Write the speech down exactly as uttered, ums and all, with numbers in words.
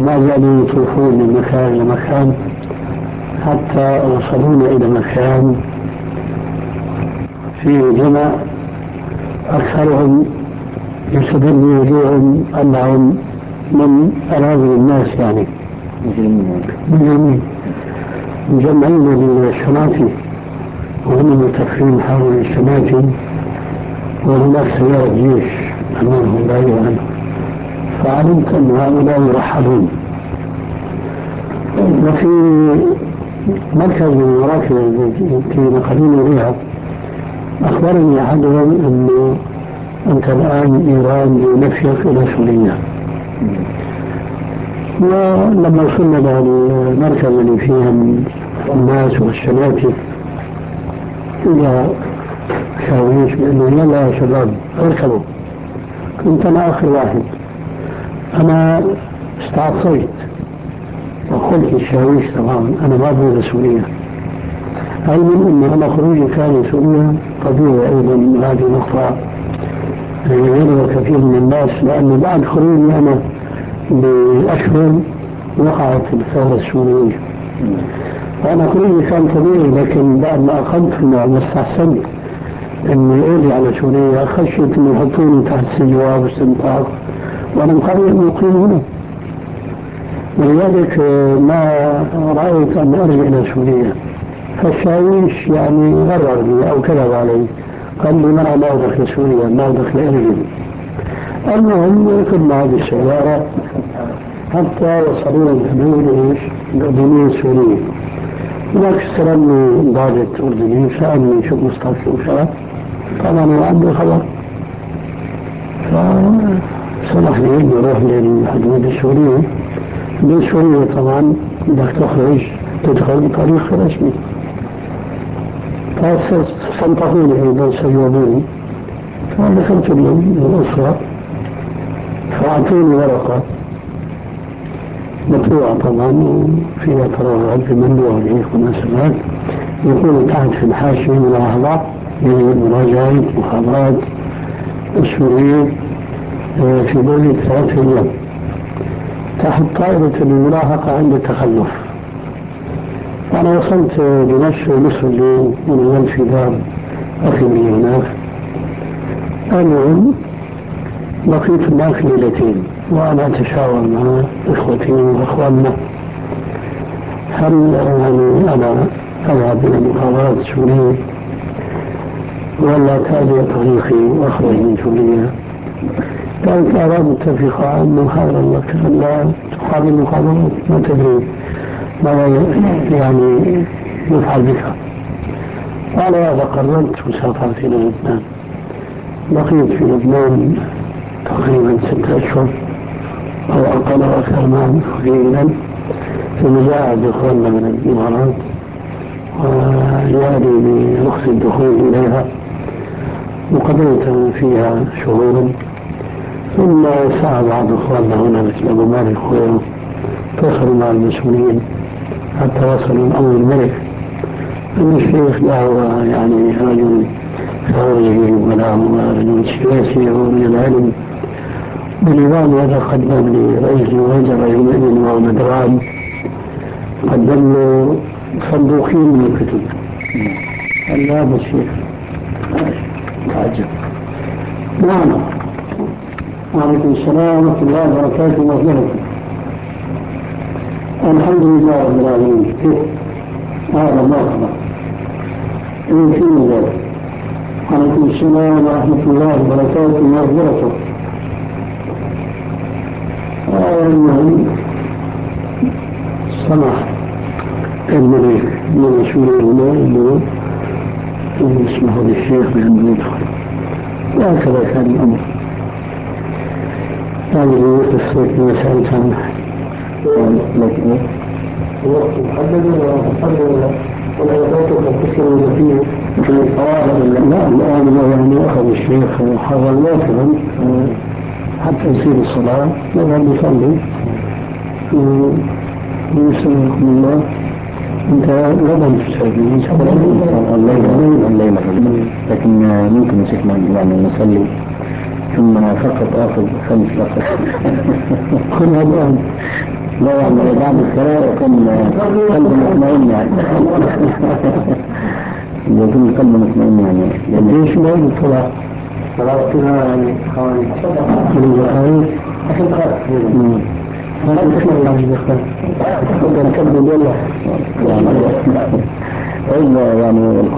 وما زالوا يطوفون من مكان لمكان حتى وصلونا إلى مكان فيه جمع أكثرهم يستدل وجوههم أنهم من أراضي الناس، يعني مجرمين مجمعين بالشناطي، وهم متفقين حول الشناطي، وهناك سيارة جيش أمامهم لا يعلم، فعلمت أن هؤلاء يرحبون. وفي مركز من المراكز التي نقلوني إليها أخبرني أحدهم أنه أنت الآن إيران بنفيك إلى سوريا. ولما وصلنا إلى المركز اللي فيه الناس والشناتي إلى شاويش بأنه يلا يا شباب اركبوا، كنت أنا آخر واحد. أنا استعصيت وقلت الشاويش تماما أنا ما أبغى سوريا، علما أن أنا خروجي كان سوريا طبيعي أيضا من هذه النقطة يغير كثير من الناس، لأنه بعد خروجي أنا بأشهر وقعت الثورة السورية، فأنا خروجي كان طبيعي. لكن بعد ما أقمت هنا واستحسنت أني أولي على سوريا خشيت أن يحطوني تحت السجوار واستنطاق، وأنا مقرر أن أقيم هنا، ولذلك ما رأيت أن أرجع إلى سوريا. فالشاويش يعني غررني أو كذب علي، قال لي مرة ما أدخل سوريا ما أدخل أرجل. المهم ركبنا هذه السيارة حتى وصلنا الحدود الأردنية السورية. هناك استلمني ضابط أردني سألني شو مستوى وشرف، طبعا وعنده خبر، فسمح لي أن أروح للحدود السورية. من سوريا طبعا بدك تخرج تدخل بطريق رسمي، فاستنطقوني أيضا سجوابوني، فدخلت للأسرة فأعطوني ورقة مطبوعة طبعا وفيها تراجعات بممنوع الهيك والنسبات، يقول تحت في الحاشية ملاحظات لمراجعة مخابرات السورية في مدة ثلاثة أيام تحت طائرة الملاحقة عند التخلف. أنا وصلت بنفس نصف الليل ونزلت في دار أخي لي هناك. المهم بقيت هناك ليلتين وأنا أتشاور مع إخوتي وأخواننا هل يعني أنا أذهب إلى المخابرات السورية ولا أتابع طريقي وأخرج من سوريا. كانت الآراء متفقة أنه خير لك أن لا تقابل المخابرات، ما تدري ماذا يعني يفعل بك. قال هذا قررت وسافرت إلى لبنان. بقيت في لبنان تقريبا ستة أشهر أو أقل أو أكثر ما قليلا، ثم جاء بإخواننا من الإمارات وجاءني برخص الدخول إليها وقضيت فيها شهورا. ثم سعى بعض إخواننا هنا مثل أبو مالك وغيره اتصلوا مع المسؤولين حتى وصلوا الأمر الملك أن الشيخ له يعني رجل ثوري وله رجل سياسي ومن العلم بالنظام. هذا قدم لرئيس الوزراء يومئذ وهو مدران، قدم له صندوقين من الكتب. قال هذا الشيخ تعجب. نعم. وعليكم السلام ورحمة الله وبركاته وبركاته. الحمد لله رب العالمين. هذا مرحبا. إن في مجال. وعليكم السلام ورحمة الله وبركاته وبركاته. المهم سمح الملك من رسول الله أنه يسمح للشيخ بأنه يدخل، وهكذا كان الأمر. هذه قصة ما سألت عنها. وقت محدد ولا محدد ولا يفوتك القصة التي في القواعد؟ لا الآن يعني أخذ الشيخ حظا وافرا حتى يصير الصلاة نذهب نصلي ويسلمكم الله. أنت غدا تسافرين إن شاء الله الليلة الليلة لكن ممكن نسكنا يعني نصلي ثم فقط آخذ خمس دقائق. خذها الآن. لا يعني بعد الصلاة يكون قلب مطمئن يعني يكون قلب مطمئن يعني ليش ما يجب صلاة صلاة فيها يعني خوارج من الخوارج أخي خارج هذا اسمه الله عز وجل هذا نكبر بالله يعني يعني